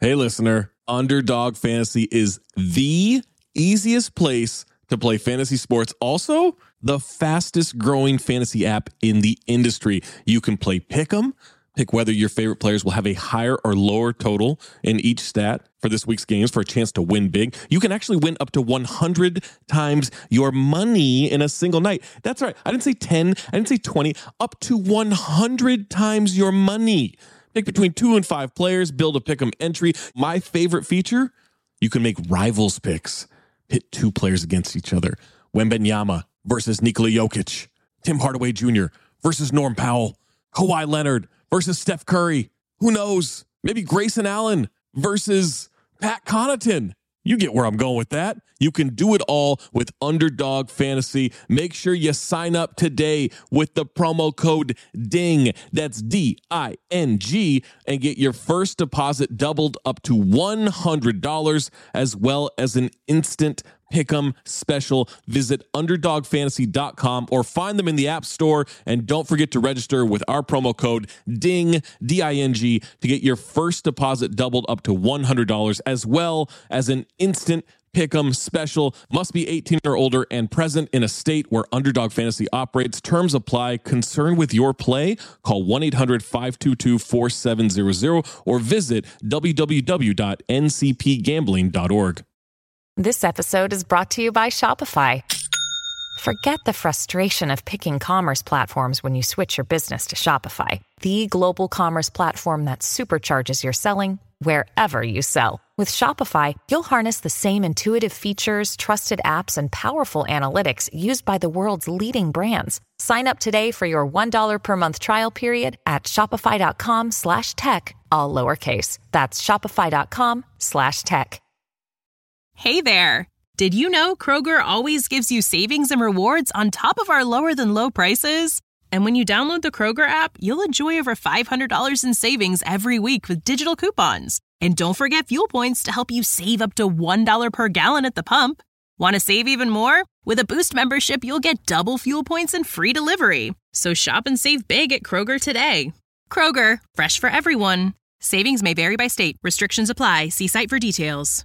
Hey, listener, Underdog Fantasy is the easiest place to play fantasy sports. Also, the fastest growing fantasy app in the industry. You can play Pick'em, pick whether your favorite players will have a higher or lower total in each stat for this week's games for a chance to win big. You can actually win up to 100 times your money in a single night. That's right. I didn't say 10. I didn't say 20. Up to 100 times your money. Pick between 2 and 5 players, build a Pick'em entry. My favorite feature, you can make rivals picks. Pit 2 players against each other. Wembanyama versus Nikola Jokic. Tim Hardaway Jr. versus Norm Powell. Kawhi Leonard versus Steph Curry. Who knows? Maybe Grayson Allen versus Pat Connaughton. You get where I'm going with that. You can do it all with Underdog Fantasy. Make sure you sign up today with the promo code DING. That's DING. And get your first deposit doubled up to $100, as well as an instant Pick'em special. Visit UnderdogFantasy.com or find them in the App Store. And don't forget to register with our promo code DING, D-I-N-G, to get your first deposit doubled up to $100, as well as an instant Pick'em special. Must be 18 or older and present in a state where Underdog Fantasy operates. Terms apply. Concerned with your play? Call 1-800-522-4700 or visit www.ncpgambling.org. This episode is brought to you by Shopify. Forget the frustration of picking commerce platforms when you switch your business to Shopify, the global commerce platform that supercharges your selling wherever you sell. With Shopify, you'll harness the same intuitive features, trusted apps, and powerful analytics used by the world's leading brands. Sign up today for your $1 per month trial period at shopify.com/tech, all lowercase. That's shopify.com/tech. Hey there! Did you know Kroger always gives you savings and rewards on top of our lower-than-low prices? And when you download the Kroger app, you'll enjoy over $500 in savings every week with digital coupons. And don't forget fuel points to help you save up to $1 per gallon at the pump. Want to save even more? With a Boost membership, you'll get double fuel points and free delivery. So shop and save big at Kroger today. Kroger, fresh for everyone. Savings may vary by state. Restrictions apply. See site for details.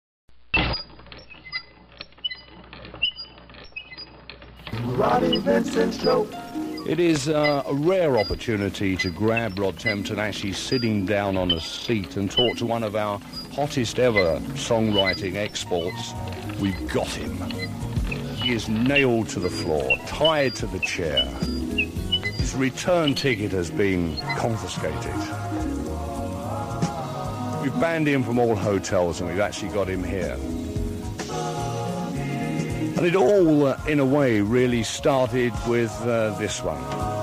Roddy Vincent Show. It is a rare opportunity to grab Rod Tempton actually sitting down on a seat and talk to one of our hottest ever songwriting exports. We've got him. He is nailed to the floor, tied to the chair. His return ticket has been confiscated. We've banned him from all hotels and we've actually got him here. And it all, in a way, really started with this one.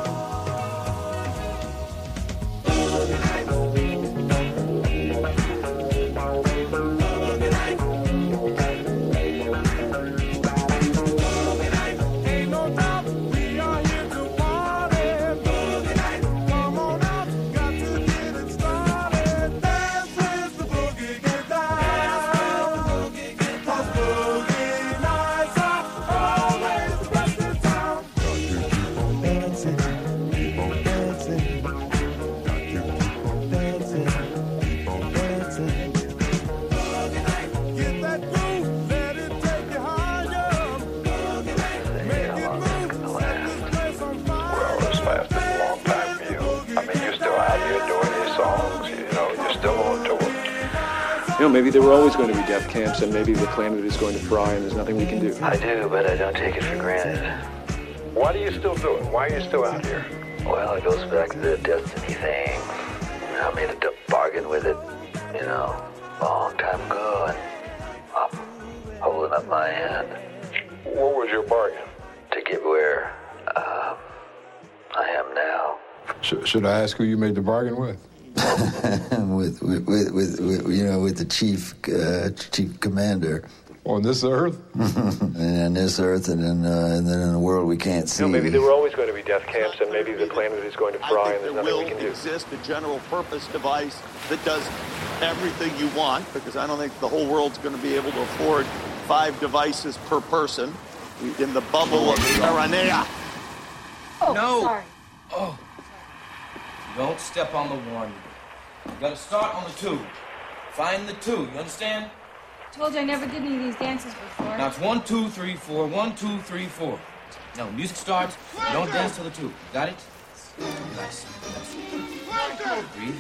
Maybe there were always going to be death camps, and maybe the planet is going to fry, and there's nothing we can do. I do, but I don't take it for granted. Why do you still do it? Why are you still out here? Well, it goes back to the destiny thing. I made a bargain with it, a long time ago, and I'm holding up my hand. What was your bargain? To get where I am now. Should I ask who you made the bargain with? with the chief commander. On this earth? And on this earth, and then in the world we can't see. Maybe there were always going to be death camps, and maybe the planet is going to fry, and there's nothing we can do. There will exist a general purpose device that does everything you want, because I don't think the whole world's going to be able to afford 5 devices per person in the bubble of Terranea. Oh, no. Sorry. Oh. Don't step on the 1. You gotta start on the 2. Find the 2, you understand? Told you I never did any of these dances before. Now it's 1, 2, 3, 4, 1, 2, 3, 4. Now when music starts, you don't dance till the 2. Got it? Relax. Breathe.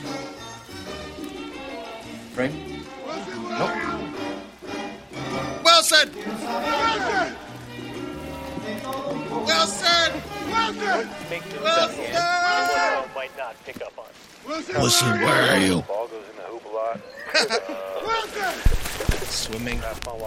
Frame. Nope. Wilson! Wilson! Wilson! Might not pick up on. Wilson, where are you? Ball goes in the hoop a lot. Swimming.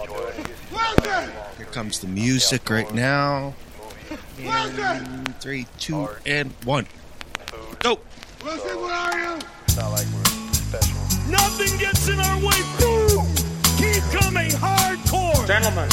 Here comes the music right now. And 3, 2, and 1. Go! Wilson, where are you? It's not like we're special. Nothing gets in our way. Boom! Keep coming hardcore. Gentlemen,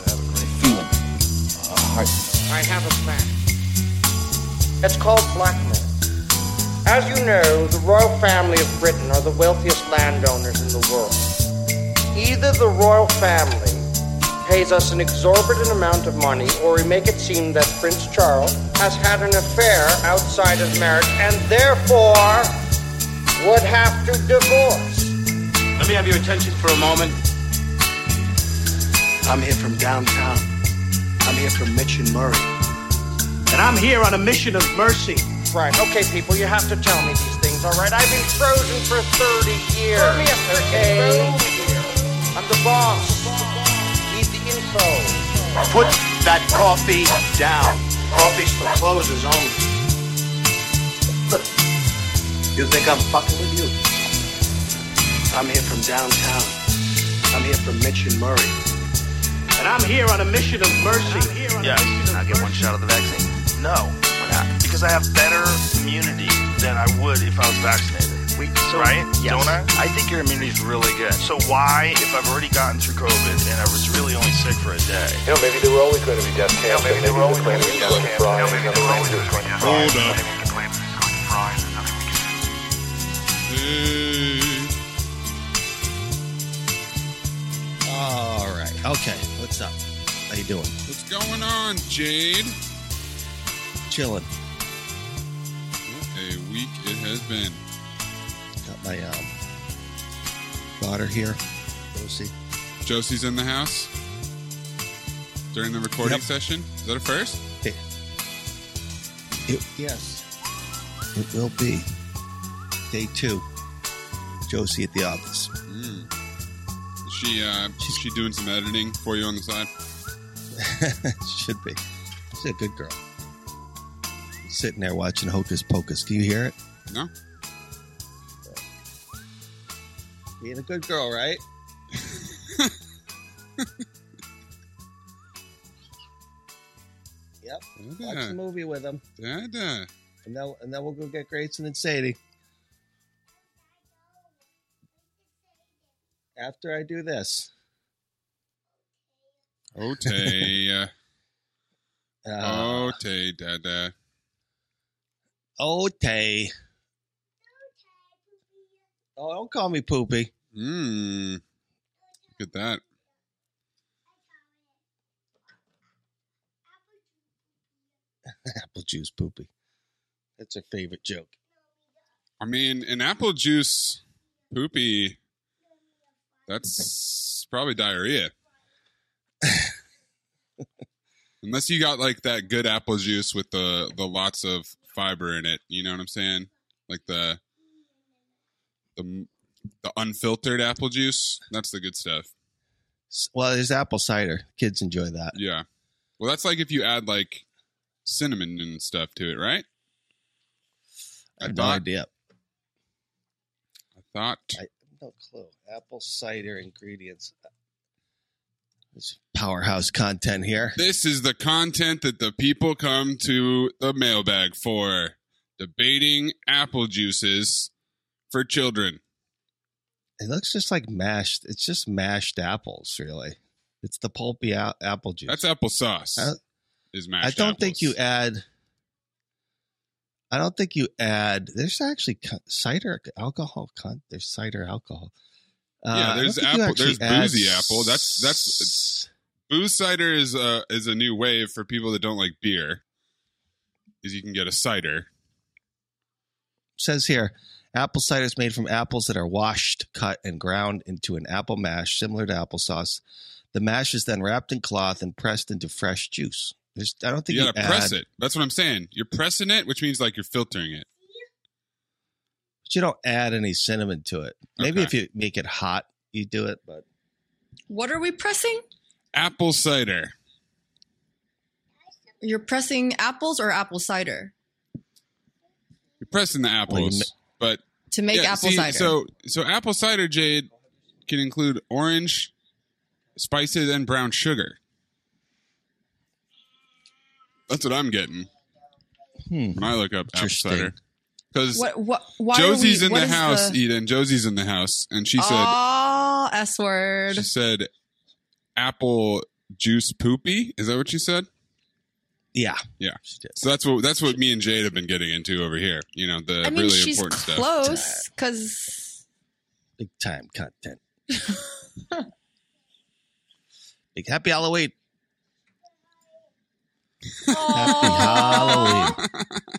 I have a plan. It's called blackmail. As you know, the royal family of Britain are the wealthiest landowners in the world. Either the royal family pays us an exorbitant amount of money, or we make it seem that Prince Charles has had an affair outside of marriage and therefore would have to divorce. Let me have your attention for a moment. I'm here from downtown. I'm here from Mitch and Murray. And I'm here on a mission of mercy. Right, okay, people, you have to tell me these things, all right? I've been frozen for 30 years. Put me a okay? I'm the boss. Need the info. Put that coffee down. Coffee's for closers only. You think I'm fucking with you? I'm here from downtown. I'm here from Mitch and Murray. And I'm here on a mission of mercy. Yes, I'll get one shot of the vaccine. No, why not? Because I have better immunity than I would if I was vaccinated. Right? Yes. Don't I? I think your immunity is really good. So why, if I've already gotten through COVID and I was really only sick for a day? You know, maybe there were always going to be death camps. Maybe they were always going to be death camps. Maybe they were always going to be death camps. Hold up. All right. Okay. What's up? How you doing? What's going on, Jade? Chilling. What a week it has been. Got my daughter here, Josie. Josie's in the house during the recording session. Is that a first? Yes. It will be. Day 2. Josie at the office. Is she doing some editing for you on the side? Should be. She's a good girl. Sitting there watching Hocus Pocus. Do you hear it? No. Being a good girl, right? Yep. Watch the movie with him. Dada. And then we'll go get Grayson and Sadie. After I do this. Otay. Otay, Dada. Otay. Oh, don't call me Poopy. Look at that. Apple juice Poopy. That's her favorite joke. I mean, an apple juice Poopy, that's probably diarrhea. Unless you got like that good apple juice with the lots of fiber in it. You know what I'm saying? Like the unfiltered apple juice. That's the good stuff. Well, there's apple cider. Kids enjoy that. Yeah. Well, that's like if you add like cinnamon and stuff to it, right? I have no idea. I have no clue. Apple cider ingredients. There's powerhouse content here. This is the content that the people come to the mailbag for. Debating apple juices for children. It looks just like mashed. It's just mashed apples, really. It's the pulpy apple juice. That's applesauce. Is mashed I don't apples. think you add. I don't think you add. There's actually cider alcohol. There's cider alcohol. Yeah, there's apple. There's boozy apple. That's booze cider is a new wave for people that don't like beer. Is you can get a cider. Says here, Apple cider is made from apples that are washed, cut, and ground into an apple mash similar to applesauce. The mash is then wrapped in cloth and pressed into fresh juice. I don't think you gotta press it. That's what I'm saying. You're pressing it, which means like you're filtering it. But you don't add any cinnamon to it. Maybe if you make it hot, you do it. But what are we pressing? Apple cider. You're pressing apples or apple cider? You're pressing the apples, but to make apple cider. So apple cider, Jade, can include orange, spices, and brown sugar. That's what I'm getting when I look up apple cider. Because Josie's in the house, Eden. Josie's in the house, and she said, "Oh, S word." She said, "Apple juice poopy." Is that what she said? Yeah. So that's what me and Jade have been getting into over here. You know, the really important stuff. Close, because big time content. Big happy Halloween. Happy Halloween.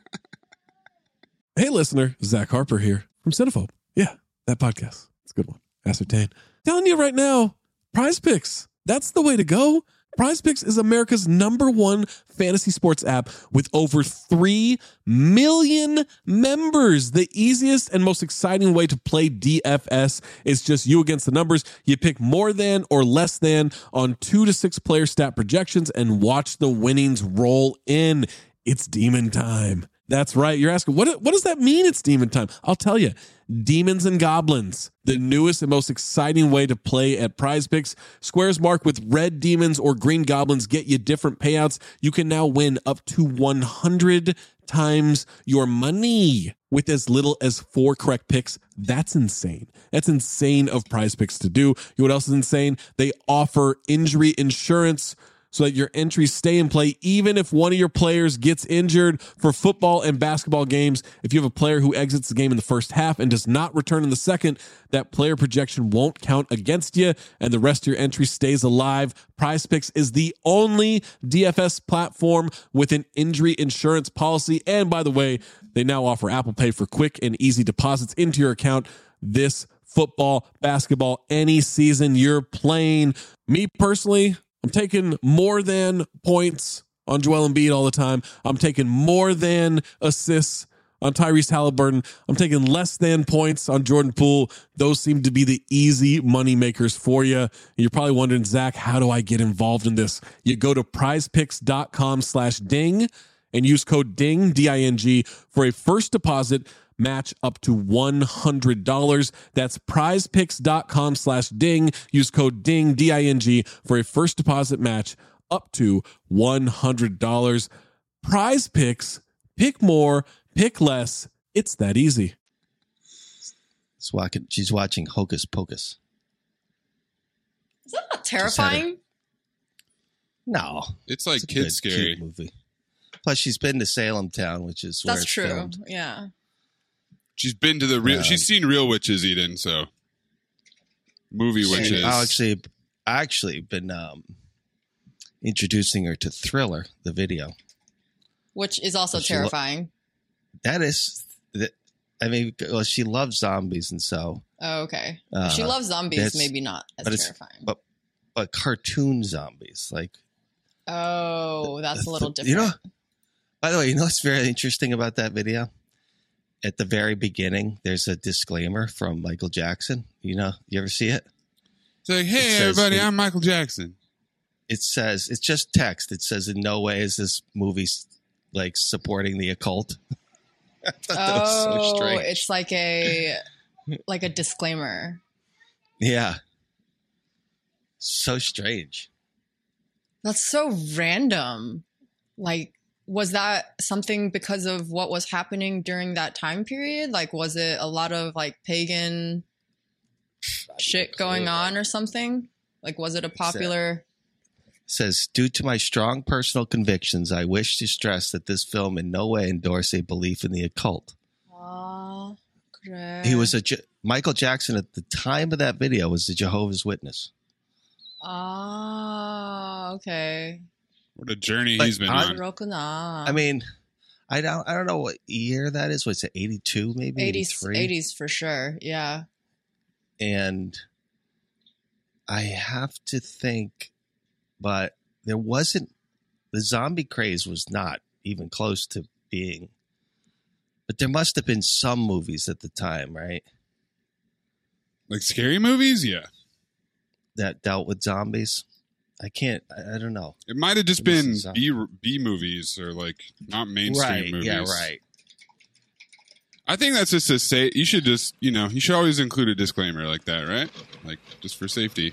Hey, listener, Zach Harper here from Cinephobe. Yeah, that podcast. It's a good one. Ascertain. Telling you right now, Prize Picks. That's the way to go. Prize Picks is America's #1 fantasy sports app with over 3 million members. The easiest and most exciting way to play DFS is just you against the numbers. You pick more than or less than on 2 to 6 player stat projections and watch the winnings roll in. It's demon time. That's right. You're asking, what does that mean it's demon time? I'll tell you. Demons and Goblins, the newest and most exciting way to play at Prize Picks. Squares marked with red demons or green goblins get you different payouts. You can now win up to 100 times your money with as little as 4 correct picks. That's insane. That's insane of Prize Picks to do. You know what else is insane? They offer injury insurance so that your entries stay in play even if one of your players gets injured. For football and basketball games, if you have a player who exits the game in the first half and does not return in the second, that player projection won't count against you and the rest of your entry stays alive. Prize Picks is the only DFS platform with an injury insurance policy. And by the way, they now offer Apple Pay for quick and easy deposits into your account this football, basketball, any season you're playing. Me personally, I'm taking more than points on Joel Embiid all the time. I'm taking more than assists on Tyrese Halliburton. I'm taking less than points on Jordan Poole. Those seem to be the easy money makers for you. And you're probably wondering, Zach, how do I get involved in this? You go to prizepicks.com/ding and use code DING, D-I-N-G, for a first deposit match up to $100. That's prizepicks.com/ding. Use code DING, D-I-N-G, for a first deposit match up to $100. Prize Picks. Pick more, pick less. It's that easy. She's watching Hocus Pocus. Is that not terrifying? No. It's like kid scary movie. Plus, she's been to Salem Town, which is where it's filmed. Yeah. She's been to the real. She's seen real witches, Eden. So movie witches. I actually been introducing her to Thriller, the video, which is also terrifying. That is, I mean, well, she loves zombies, and so. Oh, okay. If she loves zombies, maybe not as terrifying. But cartoon zombies, like. Oh, that's a little different. You know. By the way, you know what's very interesting about that video? At the very beginning, there's a disclaimer from Michael Jackson. You know, you ever see it? It's like, hey, everybody, I'm Michael Jackson. It says, it's just text. It says, in no way is this movie like supporting the occult. I thought that was so strange. It's like a disclaimer. Yeah. So strange. That's so random. Like, was that something because of what was happening during that time period? Like, was it a lot of like pagan shit going on or something? Like, was it a popular? It says, due to my strong personal convictions, I wish to stress that this film in no way endorses a belief in the occult. Great. He was Michael Jackson at the time of that video was a Jehovah's Witness. Okay. What a journey he's been on. I mean, I don't know what year that is. What's it, 82 maybe? 80s for sure. Yeah. And I have to think, but there wasn't, the zombie craze was not even close to being, but there must have been some movies at the time, right? Like scary movies? Yeah. That dealt with zombies. I don't know. It might have just been B movies or like not mainstream movies. Yeah, right. I think that's just to say, you should just, you should always include a disclaimer like that, right? Like just for safety.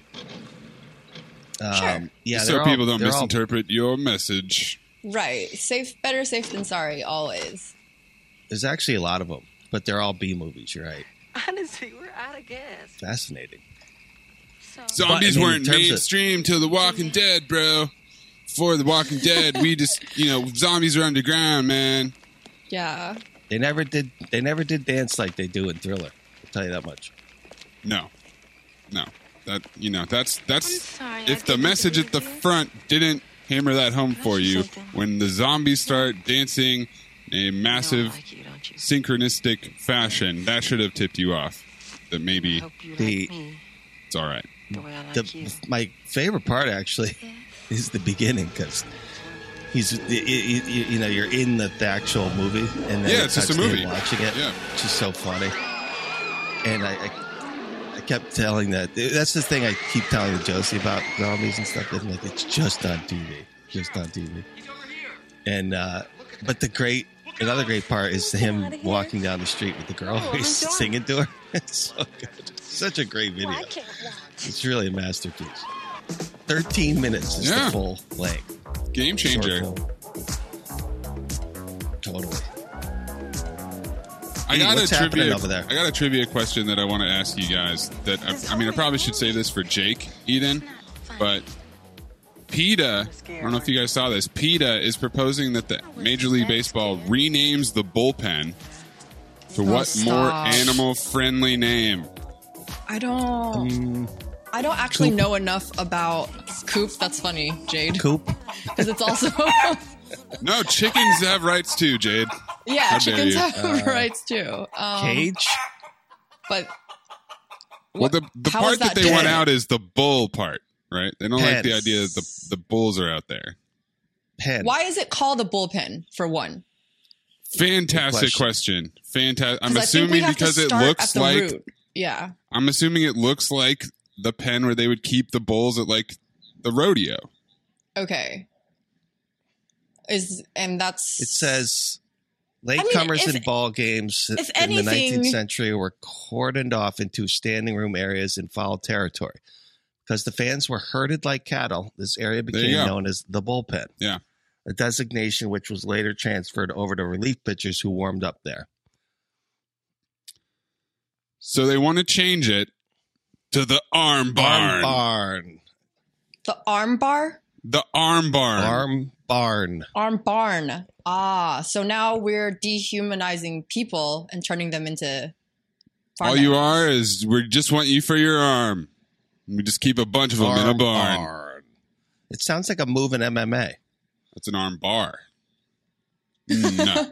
Sure. Yeah, so people don't misinterpret your message. Right. Better safe than sorry, always. There's actually a lot of them, but they're all B movies, you're right. Honestly, we're out of gas. Fascinating. Zombies weren't mainstream till The Walking Dead, bro. Before The Walking Dead, we just, zombies are underground, man. Yeah. They never did dance like they do in Thriller. I'll tell you that much. No. That's if the message at the front didn't hammer that home for you, when the zombies start dancing in a massive synchronistic fashion, that should have tipped you off that maybe it's all right. My favorite part actually is the beginning, because you're in the actual movie, and then it's just a movie watching it, which is so funny. And I kept telling that's the thing I keep telling Josie about zombies and stuff. I'm like, it's just on TV, and but another great part is him walking down the street with the girl who's singing to her. It's so good. Such a great video. It's really a masterpiece. 13 minutes is the full length. Game changer. Totally. I got a trivia question that I want to ask you guys. That I probably should say this for Jake Eden, but PETA, I don't know if you guys saw this. PETA is proposing that the Major League Baseball renames the bullpen to what more animal-friendly name? I don't actually know enough about Coop. That's funny, Jade. Coop? Because it's also... No, chickens have rights too, Jade. Yeah, chickens have rights too. Cage? But... Well, the part that they want out is the bull part, right? They don't like the idea that the bulls are out there. Why is it called a bullpen, for one? Fantastic question. Fantastic. I'm assuming because it looks like... root. Yeah. I'm assuming it looks like the pen where they would keep the bulls at like the rodeo. Okay. It says latecomers in ball games in the 19th century were cordoned off into standing room areas in foul territory. Because the fans were herded like cattle, this area became known as the bullpen. Yeah. A designation which was later transferred over to relief pitchers who warmed up there. So they want to change it to the arm barn. The arm bar? The arm barn. Arm barn. Arm barn. Ah, so now we're dehumanizing people and turning them into farm All you are is we just want you for your arm. We just keep a bunch of them in a barn. It sounds like a move in MMA. That's an arm bar. No.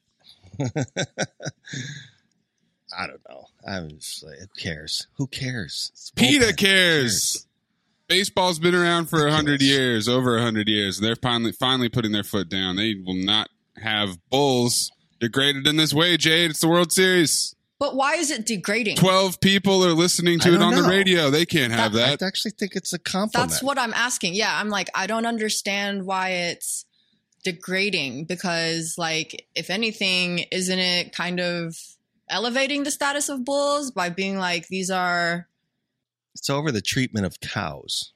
I don't know. I'm just like, who cares? Who cares? PETA cares. Baseball's been around for 100 years, over 100 years. They're finally putting their foot down. They will not have bulls degraded in this way, Jade. It's the World Series. But why is it degrading? 12 people are listening to it on the radio. They can't have that. I actually think it's a compliment. That's what I'm asking. Yeah, I'm like, I don't understand why it's degrading, because, like, if anything, isn't it kind of elevating the status of bulls by being like, these are... It's over the treatment of cows.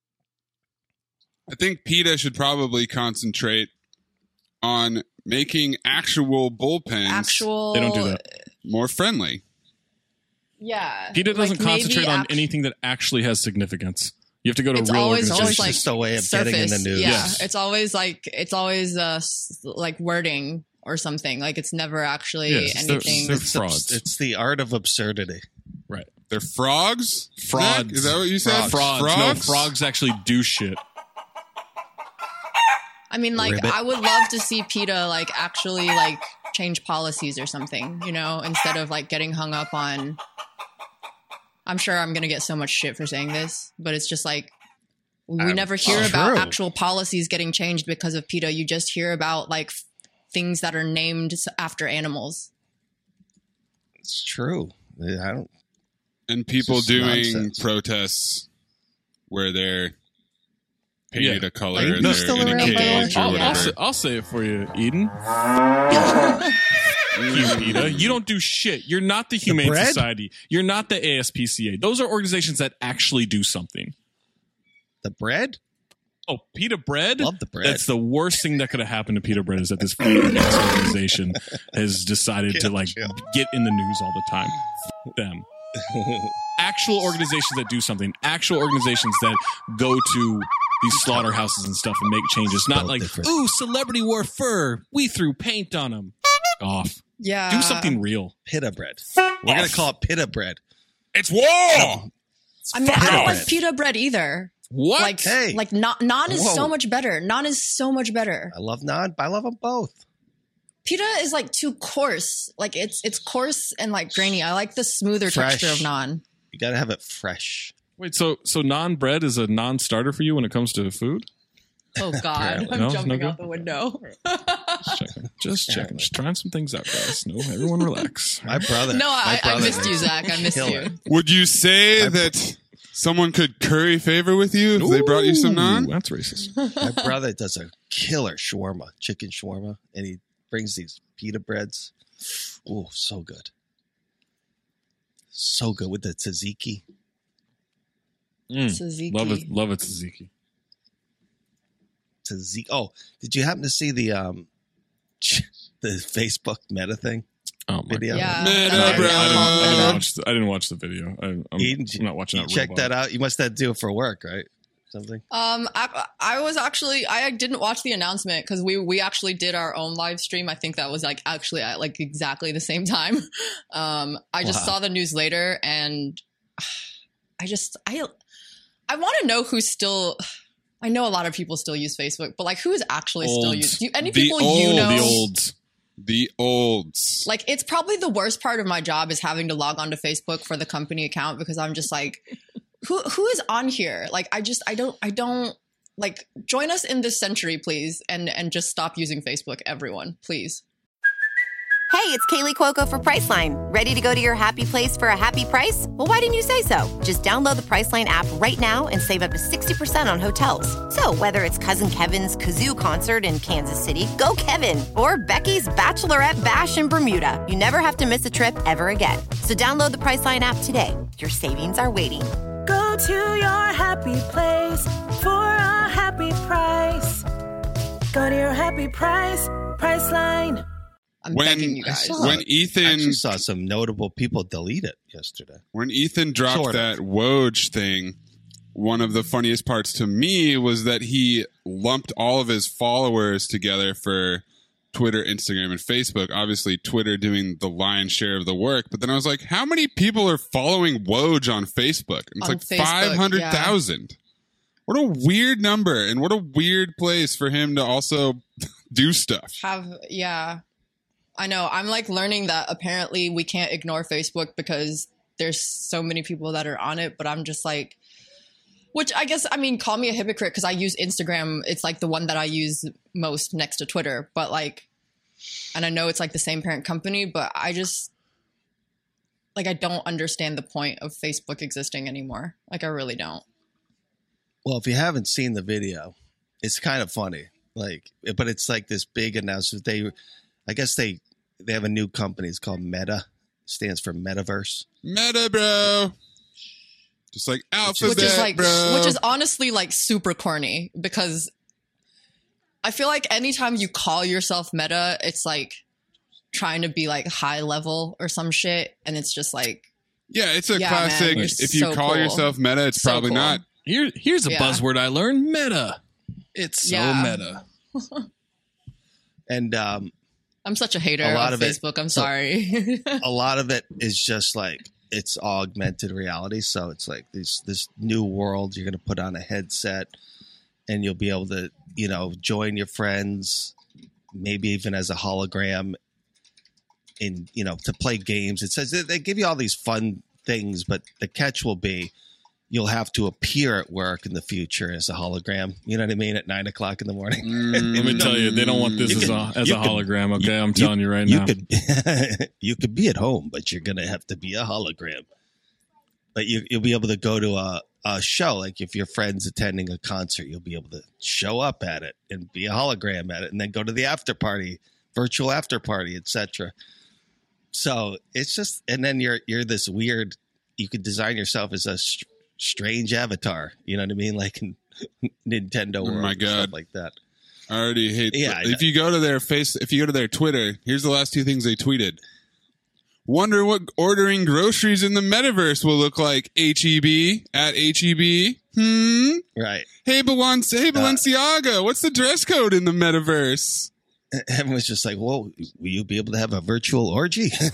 I think PETA should probably concentrate on making actual bullpens. They don't do that. More friendly. Yeah. PETA doesn't concentrate on anything that actually has significance. You have to go to real organizations. It's just a way of getting in the news. Yeah, yes. It's always like wording or something. Like it's never actually anything. They're frauds. It's the art of absurdity. Right. They're frogs? Frauds. Is that what you said? Frogs. Frogs? No, frogs actually do shit. I mean, like, Ribbit. I would love to see PETA, like, actually, like, change policies or something, you know, instead of, like, getting hung up on... I'm sure I'm going to get so much shit for saying this, but it's just, like, we never hear about actual policies getting changed because of PETA. You just hear about, like, things that are named after animals. It's true. I don't... And people It's just doing nonsense. protests where they're painted a color Are you and still they're in a around, cage or I'll whatever. say it for you, Eden. You, PETA, you don't do shit. You're not the Humane bread? Society. You're not the ASPCA. Those are organizations that actually do something. The bread? Oh, PETA Bread? Love the bread. That's the worst thing that could have happened to PETA Bread is that this fucking ass organization has decided to like get in the news all the time. F- them. Actual organizations that do something. Actual organizations that go to these slaughterhouses and stuff and make changes. Not like, ooh, celebrity wore fur. We threw paint on them. Off. Yeah. Do something real. Pita bread. We're going to call it pita bread. It's war! I mean, I don't like PETA bread either. What? Like, Hey. like naan is Whoa. so much better. Naan is so much better. I love naan, but I love them both. PETA is like too coarse. Like it's coarse and like grainy. I like the smoother Fresh. texture of naan. You got to have it fresh. Wait, so non-bread is a non-starter for you when it comes to food? Oh God, Apparently. I'm No, it's jumping no out the window. Just checking. Just trying some things out, guys. No, everyone relax. My brother. No, I missed you, Zach. I missed you. Would you say that someone could curry favor with you if they brought you some naan? That's racist. My brother does a killer shawarma, chicken shawarma, and he brings these pita breads. Oh, so good. So good with the tzatziki. Tzatziki. Love it, tzatziki. Tzatziki. Oh, did you happen to see the Facebook Meta thing? Oh my video? Yeah. I didn't watch the video. I'm not watching that. Check that out. You must have to do it for work, right? Something. I was actually I didn't watch the announcement because we actually did our own live stream. I think that was like actually at like exactly the same time. I just saw the news later and I want to know who's still. I know a lot of people still use Facebook, but like who is actually still using? Any people you know? The olds. Like it's probably the worst part of my job is having to log onto Facebook for the company account because I'm just like, who is on here? Like I don't like join us in this century, please, and just stop using Facebook, everyone, please. Hey, it's Kaylee Cuoco for Priceline. Ready to go to your happy place for a happy price? Well, why didn't you say so? Just download the Priceline app right now and save up to 60% on hotels. So whether it's Cousin Kevin's Kazoo Concert in Kansas City, go Kevin, or Becky's Bachelorette Bash in Bermuda, you never have to miss a trip ever again. So download the Priceline app today. Your savings are waiting. Go to your happy place for a happy price. Go to your happy price, Priceline. I'm begging you guys. When Ethan actually saw some notable people delete it yesterday. When Ethan dropped Sort of. that Woj thing, one of the funniest parts to me was that he lumped all of his followers together for Twitter, Instagram, and Facebook. Obviously, Twitter doing the lion's share of the work. But then I was like, how many people are following Woj on Facebook? And it's On like Facebook, 500,000. What a weird number, and what a weird place for him to also do stuff. Yeah. I know. I'm like learning that apparently we can't ignore Facebook because there's so many people that are on it. But I'm just like, which I guess, I mean, call me a hypocrite because I use Instagram. It's like the one that I use most next to Twitter. But like, and I know it's like the same parent company, but I just, like, I don't understand the point of Facebook existing anymore. Like, I really don't. Well, if you haven't seen the video, it's kind of funny. Like, but it's like this big announcement. I guess they have a new company. It's called Meta. Stands for Metaverse. Meta, bro. Just like alphabet, which is honestly like super corny because I feel like anytime you call yourself Meta, it's like trying to be like high level or some shit, and it's just like it's a classic. Man, if you call yourself Meta, it's probably cool. not. Here's a buzzword I learned: meta. It's so meta. And I'm such a hater of Facebook. I'm sorry. A lot of it is just like it's augmented reality. So it's like this new world. You're going to put on a headset and you'll be able to, join your friends, maybe even as a hologram, in to play games. It says they give you all these fun things, but the catch will be you'll have to appear at work in the future as a hologram. You know what I mean? At 9:00 in the morning. Let me tell you, they don't want this as a hologram. Okay, I'm telling you right now. You could be at home, but you're gonna have to be a hologram. But you'll be able to go to a show. Like if your friend's attending a concert, you'll be able to show up at it and be a hologram at it, and then go to the after party, virtual after party, etc. So it's just, and then you're this weird. You could design yourself as a strange avatar. You know what I mean? Like in Nintendo World. Oh my God. Stuff like that. I already hate. Yeah, if you go to their Twitter, here's the last 2 things they tweeted. Wonder what ordering groceries in the metaverse will look like. HEB at HEB. Right. Hey, Balenciaga, what's the dress code in the metaverse? Everyone's just like, "Whoa, will you be able to have a virtual orgy?" Way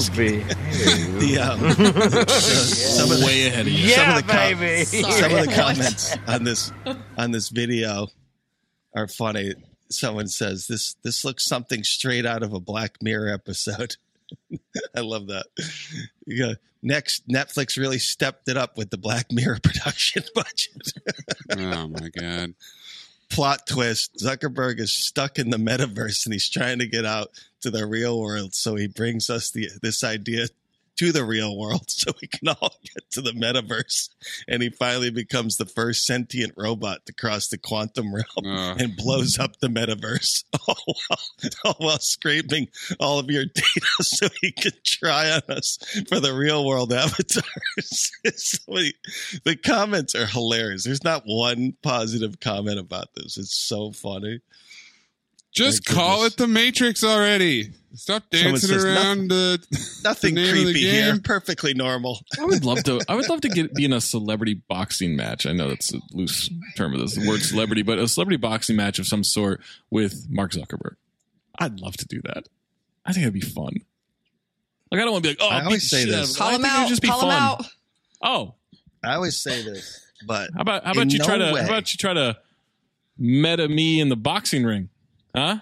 ahead of you. Some of the comments on this video are funny. Someone says this looks something straight out of a Black Mirror episode. I love that. Next, Netflix really stepped it up with the Black Mirror production budget. Oh my God. Plot twist: Zuckerberg is stuck in the metaverse and he's trying to get out to the real world. So he brings us this idea to the real world so we can all get to the metaverse. And he finally becomes the first sentient robot to cross the quantum realm and blows up the metaverse, all while scraping all of your data so he can try on us for the real world avatars. The comments are hilarious. There's not one positive comment about this. It's so funny. Just call it the Matrix already. Stop dancing around. Nothing the name creepy of the game. here. Perfectly normal. I would love to be in a celebrity boxing match. I know that's a loose term of this, the word celebrity, but a celebrity boxing match of some sort with Mark Zuckerberg. I'd love to do that. I think it'd be fun. Like I don't want to be like, I always say this. Call him out. Just be fun. Oh, I always say this, but how about you try to meta me in the boxing ring? Huh?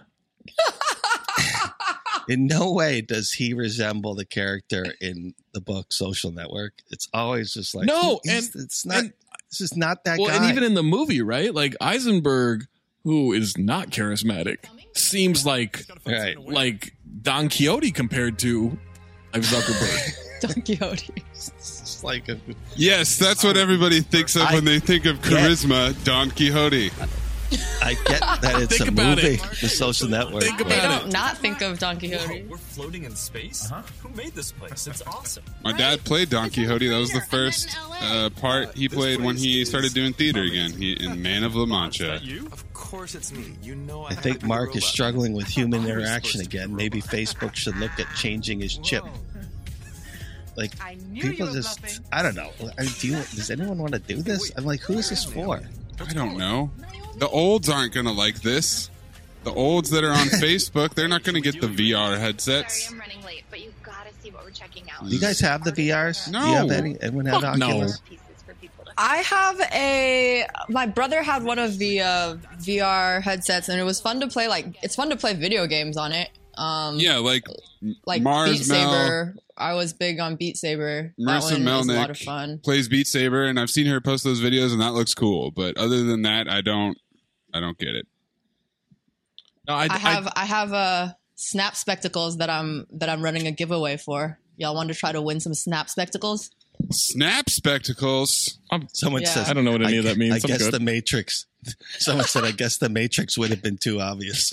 In no way does he resemble the character in the book Social Network. It's always just like, it's not. This is not that guy. And even in the movie, right? Like Eisenberg, who is not charismatic, seems like Don Quixote compared to Zuckerberg. Don Quixote. It's like yes, that's what everybody thinks of when they think of charisma. Don Quixote. I get that it's a movie, The Social Network. They don't not think of Don Quixote. We're floating in space? Who made this place? It's awesome. My dad played Don Quixote. That was the first part he played when he started doing theater again. In Man of La Mancha. Of course it's me. You know I think Mark is struggling with human interaction again. Maybe Facebook should look at changing his chip. Like, people just, I don't know. Does anyone want to do this? I'm like, who is this for? I don't know. The olds aren't going to like this. The olds that are on Facebook, they're not going to get the VR headsets. Sorry, I'm running late, but you got to see what we're checking out. Do you guys have the VRs? No. Do you have any? Anyone have Oculus? I have my brother had one of the VR headsets, and it was fun to play. It's fun to play video games on it. Yeah, like Mars Beat Saber. I was big on Beat Saber. Marissa Melnick was a lot of Melnick fun. plays Beat Saber, and I've seen her post those videos, and that looks cool. But other than that, I don't get it. No, I have Snap spectacles that I'm running a giveaway for. Y'all want to try to win some Snap spectacles? Snap spectacles. Someone says, I don't know what any of that means. I guess the Matrix. Someone said, I guess the Matrix would have been too obvious.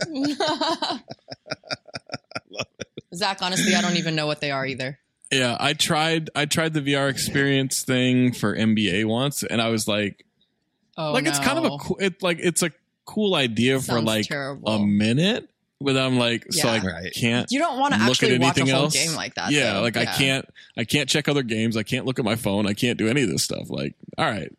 Zach, honestly, I don't even know what they are either. Yeah, I tried the VR experience thing for NBA once, and I was like, it's kind of it's a cool idea for terrible. A minute. But I'm like, so I can't. You don't want to actually watch a whole game like that. Yeah, though. I can't check other games. I can't look at my phone. I can't do any of this stuff. Like, all right.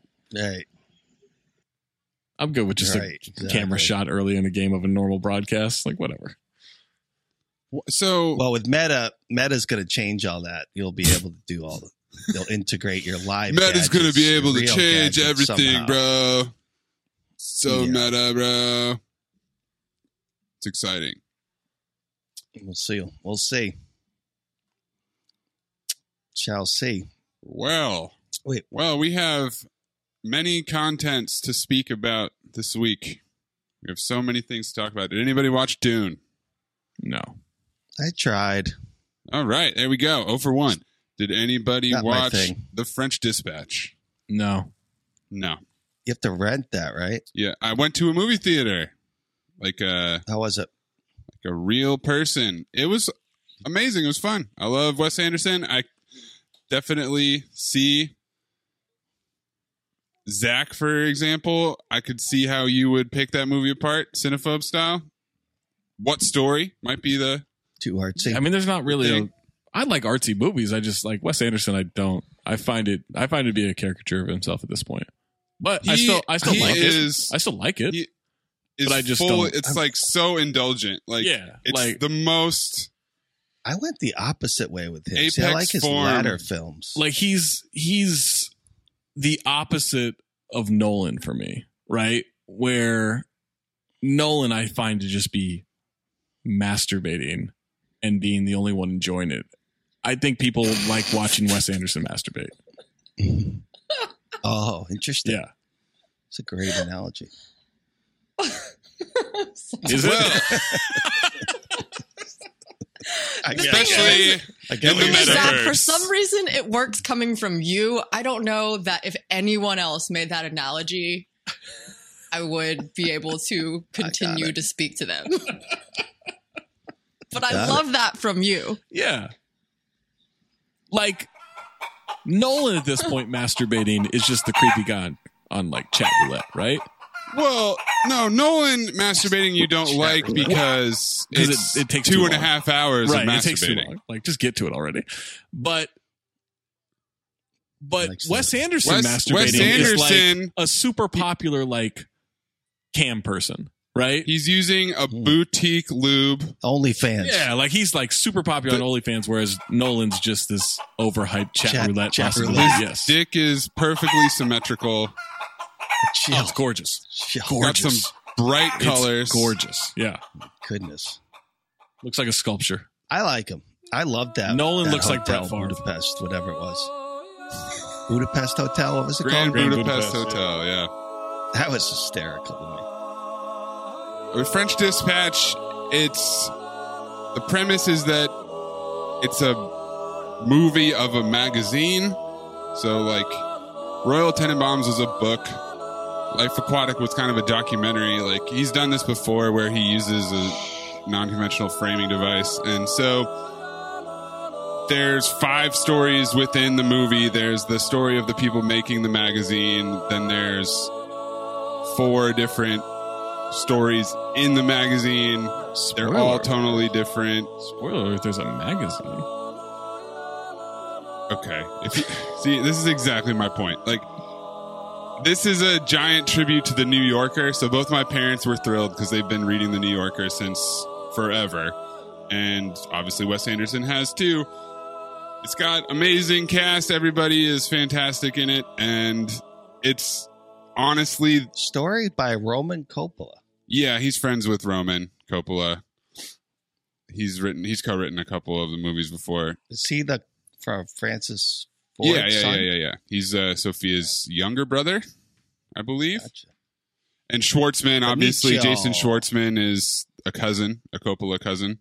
I'm good with just a camera shot early in a game of a normal broadcast. Like, whatever. So, well, with Meta's going to change all that. You'll be able to do all they'll integrate your live. Meta's going to be able to change everything, somehow. bro. So meta, bro. It's exciting. We'll see. We'll see. Shall see. Well, wait. Well, we have many contents to speak about this week. We have so many things to talk about. Did anybody watch Dune? No. I tried. All right, there we go. 0 for 1. Did anybody Not my watch thing. The French Dispatch? No. No. You have to rent that, right? Yeah, I went to a movie theater. How was it? Like a real person. It was amazing. It was fun. I love Wes Anderson. I definitely see Zach, for example. I could see how you would pick that movie apart, Cinephobe style. What story might be the too artsy? I mean, there's not really. I like artsy movies. I just like Wes Anderson. I don't. I find it to be a caricature of himself at this point. But I still like it. I still like it. But I just don't. It's like so indulgent. Like it's like the most. I went the opposite way with him. Apex See, I like his form. latter films. Like he's the opposite of Nolan for me, right? Where Nolan I find to just be masturbating and being the only one enjoying it. I think people like watching Wes Anderson masturbate. Oh, interesting. Yeah. It's a great analogy. Is it? Especially in the metaverse. For some reason, it works coming from you. I don't know that if anyone else made that analogy, I would be able to continue to speak to them. But I love that from you. Yeah. Like, Nolan at this point masturbating is just the creepy guy on like chat roulette, right? Well, no, Nolan masturbating you don't like because it takes 2.5 hours right, of masturbating. It takes too long. Like, just get to it already. But Wes Anderson masturbating is like a super popular like cam person, right? He's using a boutique lube. OnlyFans. Yeah, like he's like super popular on OnlyFans, whereas Nolan's just this overhyped chat roulette. Chat possibility. roulette. His dick is perfectly symmetrical. Oh, it's gorgeous. Got some bright colors. It's gorgeous. Yeah. Goodness. Looks like a sculpture. I like him. I love that. Nolan that looks like hotel, Brett Favre. Budapest, whatever it was. Budapest Hotel. What was it Grand called? Budapest Hotel, yeah. That was hysterical to me. With French Dispatch, the premise is that it's a movie of a magazine. So, like, Royal Tenenbaums was a book. Life Aquatic was kind of a documentary. Like, he's done this before where he uses a non-conventional framing device. And so there's 5 stories within the movie. There's the story of the people making the magazine. Then there's 4 different stories in the magazine. They're all tonally different. Spoiler alert, there's a magazine. Okay. See, this is exactly my point. Like, this is a giant tribute to The New Yorker. So both my parents were thrilled because they've been reading The New Yorker since forever. And obviously Wes Anderson has too. It's got amazing cast. Everybody is fantastic in it. And it's honestly... Story by Roman Coppola. Yeah, he's friends with Roman Coppola. He's co-written a couple of the movies before. Is he from Francis Ford son? Yeah. He's Sophia's younger brother, I believe. Gotcha. And Schwartzman, obviously, Jason Schwartzman is a Coppola cousin.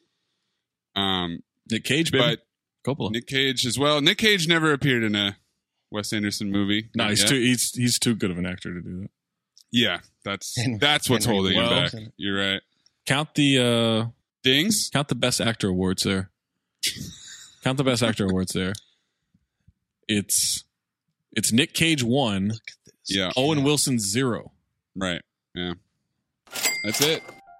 Nick Cage, baby. But Coppola. Nick Cage as well. Nick Cage never appeared in a Wes Anderson movie. No, he's too good of an actor to do that. Yeah, that's what's holding him back. You're right. Count the dings. Count the Best Actor awards there. Count the Best Actor awards there. It's Nick Cage 1. Yeah. Owen Wilson 0. Right. Yeah. That's it.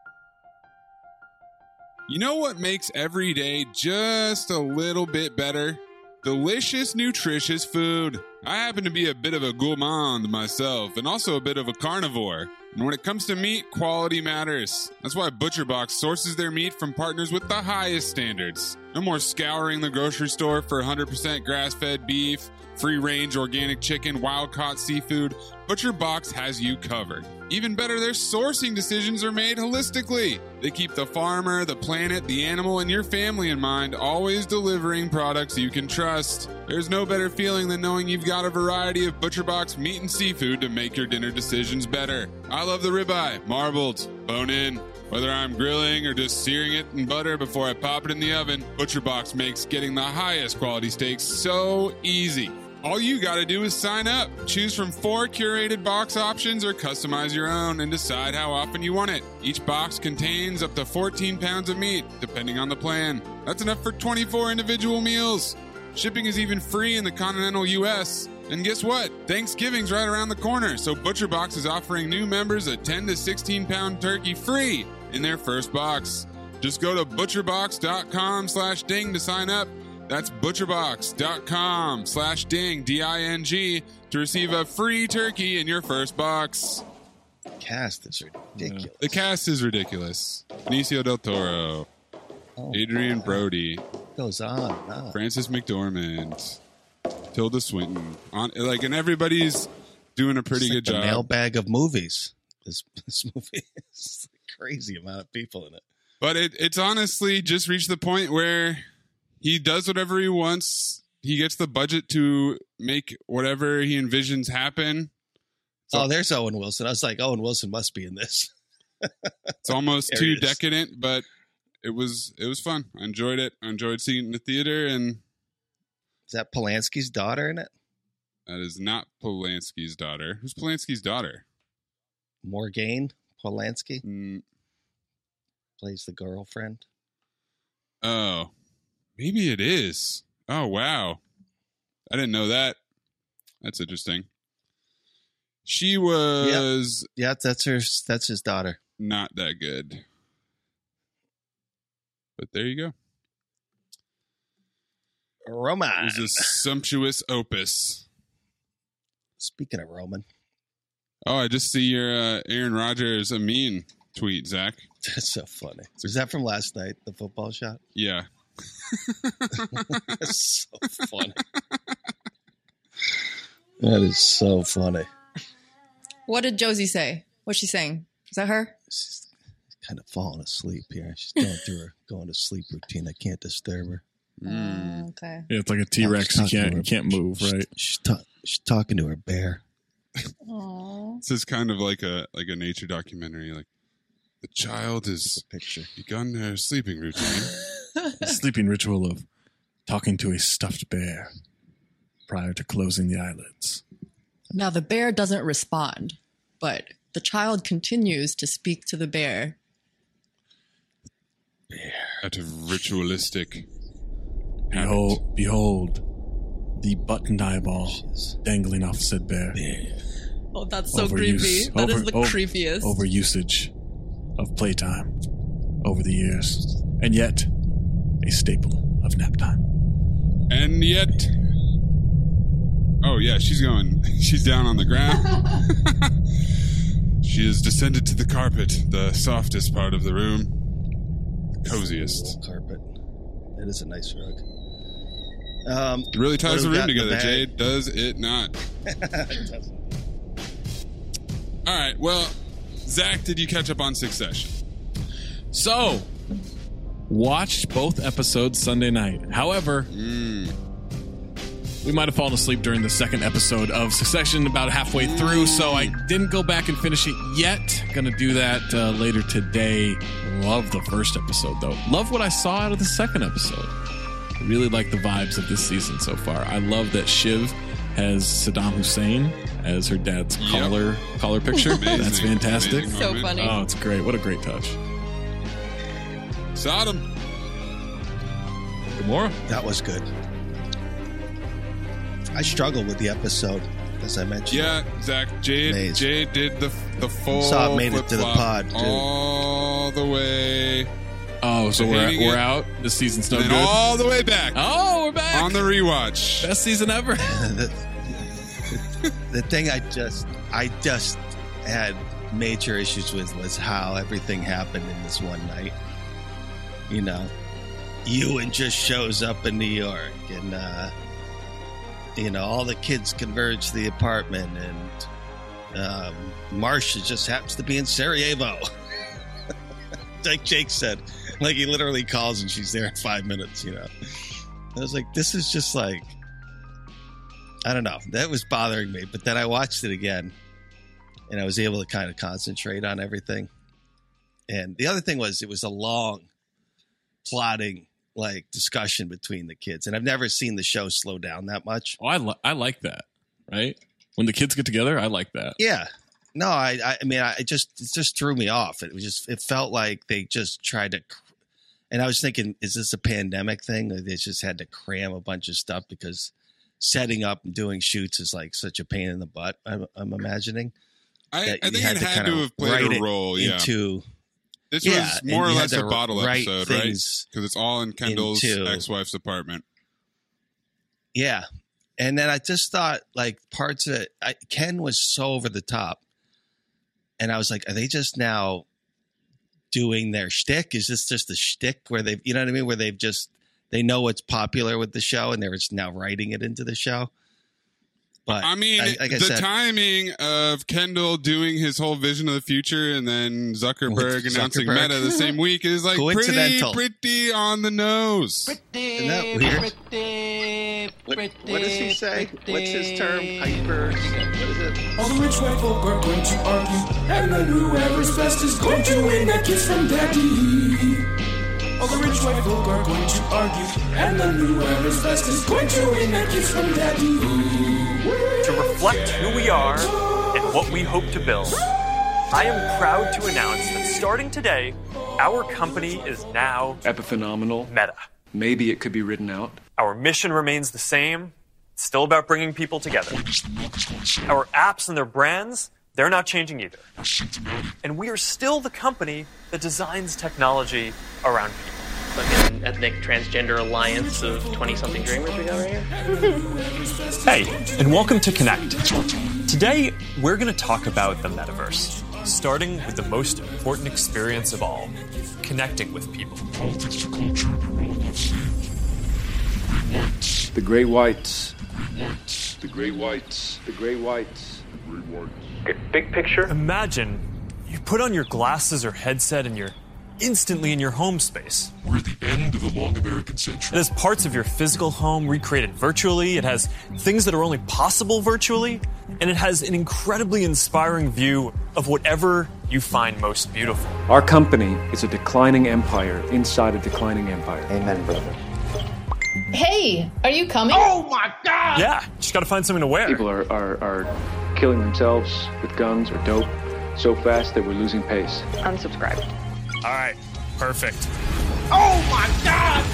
You know what makes every day just a little bit better? Delicious, nutritious food. I happen to be a bit of a gourmand myself, and also a bit of a carnivore. And when it comes to meat, quality matters. That's why ButcherBox sources their meat from partners with the highest standards. No more scouring the grocery store for 100% grass-fed beef, free-range organic chicken, wild-caught seafood. ButcherBox has you covered. Even better, their sourcing decisions are made holistically. They keep the farmer, the planet, the animal, and your family in mind, always delivering products you can trust. There's no better feeling than knowing you've got a variety of ButcherBox meat and seafood to make your dinner decisions better. I love the ribeye, marbled, bone-in. Whether I'm grilling or just searing it in butter before I pop it in the oven, ButcherBox makes getting the highest quality steaks so easy. All you gotta do is sign up. Choose from 4 curated box options or customize your own and decide how often you want it. Each box contains up to 14 pounds of meat, depending on the plan. That's enough for 24 individual meals. Shipping is even free in the continental U.S. And guess what? Thanksgiving's right around the corner, so ButcherBox is offering new members a 10 to 16 pound turkey free in their first box. Just go to butcherbox.com/ding to sign up. That's butcherbox.com/ding, D-I-N-G, to receive a free turkey in your first box. The cast is ridiculous. The cast is ridiculous. Benicio del Toro, Adrian Brody, goes on. Frances McDormand, Tilda Swinton, and everybody's doing a pretty good job. Mailbag of movies. This movie is a crazy amount of people in it. But it's honestly just reached the point where he does whatever he wants. He gets the budget to make whatever he envisions happen. So, there's Owen Wilson. I was like, Owen Wilson must be in this. It's almost too decadent, but it was fun. I enjoyed it. I enjoyed seeing it in the theater. And is that Polanski's daughter in it? That is not Polanski's daughter. Who's Polanski's daughter? Morgane Polanski. Plays the girlfriend. Oh, maybe it is. Oh, wow. I didn't know that. That's interesting. She was... Yep, that's his daughter. Not that good. But there you go. Roman. It was a sumptuous opus. Speaking of Roman. Oh, I just see your Aaron Rodgers Amin tweet, Zach. That's so funny. Is that from last night, the football shot? Yeah. That's so funny. That is so funny. What did Josie say? What's she saying? Is that her? She's kind of falling asleep here. She's going through her going to sleep routine. I can't disturb her. Okay. Yeah, it's like a T-Rex. You can't move, right? She's talking to her bear. Aww. This is kind of like a nature documentary. Like the child has begun their sleeping routine. The sleeping ritual of talking to a stuffed bear prior to closing the eyelids. Now the bear doesn't respond, but the child continues to speak to the bear. At a ritualistic. Behold, the buttoned eyeball dangling off said bear. Oh, that's so creepy. That is the creepiest. Overusage of playtime over the years. And yet, a staple of nap time. And yet... Oh, yeah, she's down on the ground. She has descended to the carpet, the softest part of the room. The coziest. Carpet. It is a nice rug. It really ties the room together, Jade. Does it not? It doesn't. All right. Well, Zach, did you catch up on Succession? So, watched both episodes Sunday night. However, we might have fallen asleep during the second episode of Succession about halfway through, so I didn't go back and finish it yet. Gonna do that later today. Love the first episode, though. Love what I saw out of the second episode. I really like the vibes of this season so far. I love that Shiv has Saddam Hussein as her dad's collar picture. Amazing. That's fantastic. Amazing So funny. Oh, it's great. What a great touch. Sodom. Gamora. That was good. I struggled with the episode, as I mentioned. Yeah, Zach. Jade did the full Saw it made it to the pod, dude. all the way. Oh, so we're out. This season's no and good. All the way back. Oh, we're back on the rewatch. Best season ever. The thing I just had major issues with was how everything happened in this one night. You know, Ewan just shows up in New York, and you know, all the kids converge to the apartment, and Marsha just happens to be in Sarajevo. Like Jake said, like he literally calls and she's there in 5 minutes. You know, I was like, this is just like, I don't know. That was bothering me, but then I watched it again, and I was able to kind of concentrate on everything. And the other thing was, it was a long, plotting like discussion between the kids, and I've never seen the show slow down that much. Oh, I like that. Right when the kids get together, I like that. Yeah. No, I mean, it just threw me off. It felt like they just tried to, and I was thinking, is this a pandemic thing? Like they just had to cram a bunch of stuff because setting up and doing shoots is like such a pain in the butt. I'm imagining. I think it had to have played a role. Yeah. This was more or less a bottle episode, right? Because it's all in Kendall's ex-wife's apartment. Yeah. And then I just thought, like, parts of it, Ken was so over the top. And I was like, are they just now doing their shtick? Is this just a shtick where they've, you know what I mean? Where they've just, they know what's popular with the show and they're just now writing it into the show. But I mean, the timing of Kendall doing his whole vision of the future and then Zuckerberg announcing Meta the same week is like pretty on the nose. Isn't that weird? What does he say? What's his term? Hyper. What is it? All the rich white folk are going to argue, and then whoever's best is going to win that kiss from daddy. All the rich white folk are going to argue, and then whoever's best is going to win that kiss from daddy. To reflect who we are and what we hope to build, I am proud to announce that starting today, our company is now Epiphenomenal. Meta. Maybe it could be written out. Our mission remains the same. It's still about bringing people together. Our apps and their brands, they're not changing either. And we are still the company that designs technology around people. Fucking ethnic transgender alliance of 20-something dreamers we got right here. Hey, and welcome to Connect. Today, we're going to talk about the metaverse, starting with the most important experience of all, connecting with people. The Great Whites. The Great Whites. The Great Whites. The Great Whites. Okay, big picture. Imagine you put on your glasses or headset and you're instantly in your home space. We're at the end of the long American century. It has parts of your physical home recreated virtually. It has things that are only possible virtually. And it has an incredibly inspiring view of whatever you find most beautiful. Our company is a declining empire inside a declining empire. Amen, brother. Hey, are you coming? Oh my God! Yeah, just gotta find something to wear. People are killing themselves with guns or dope so fast that we're losing pace. Unsubscribe. All right, perfect. Oh my God!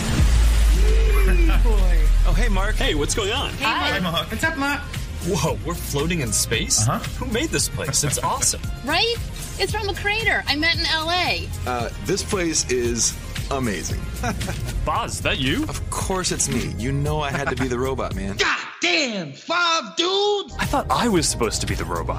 Boy. Oh, hey, Mark. Hey, what's going on? Hi. Mark. What's up, Mark? Whoa, we're floating in space? Uh-huh. Who made this place? It's awesome. Right? It's from a crater I met in L.A. This place is amazing. Boz, that you? Of course it's me. You know I had to be the robot, man. God damn, 5 dudes? I thought I was supposed to be the robot.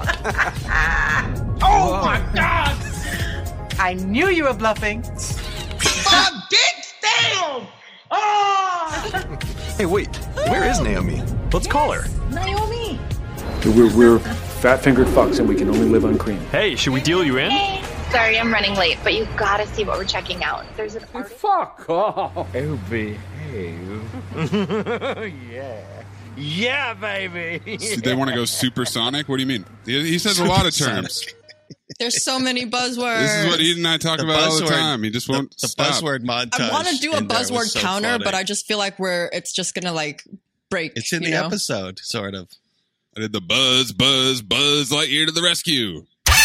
Oh my God! I knew you were bluffing. 5 dicks? Damn! Oh! Hey, wait. Where is Naomi? Let's call her. Naomi. We're fat-fingered fucks and we can only live on cream. Hey, should we deal you in? Sorry, I'm running late, but you gotta see what we're checking out. There's an Fuck off. Oh, behave. Yeah. Yeah, baby. They want to go supersonic? What do you mean? He says a lot of terms. There's so many buzzwords. This is what Eden and I talk about all the time. He just won't stop. Buzzword montage. I want to do a buzzword so counter, funny. but I just feel like it's just gonna like break. It's in the episode, sort of. I did the buzz Lightyear to the rescue.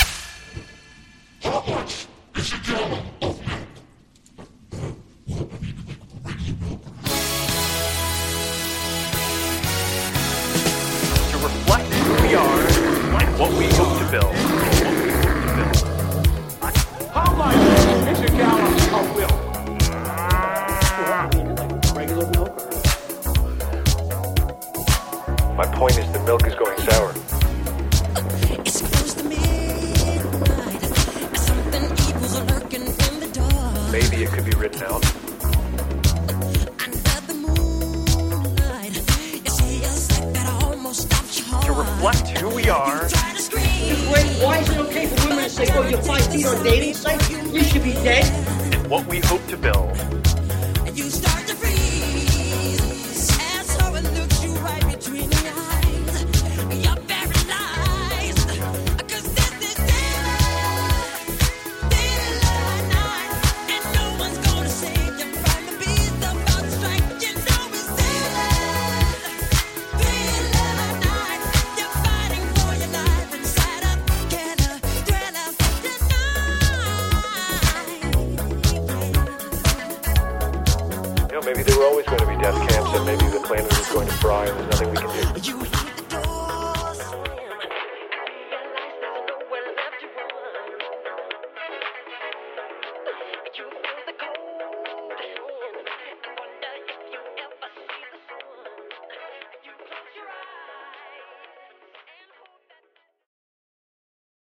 To reflect who we are and what we hope to build. How much is a gallon of milk? Regular milk? My point is the milk is going sour. It's close to midnight. sound. To reflect who we are. Wait, why is it okay for women to say, oh, you're 5 feet on dating sites? You should be dead. And what we hope to build. You start to freeze, and so it looks you right between the eyes. You're paralyzed, 'cause this is daylight night, and no one's gonna save you from the beast about to strike. You know it's daylight night. You're fighting for your life inside a killer thriller You know, maybe there were always going to be death camps, and maybe the planet was going to fry, and there's nothing we can do.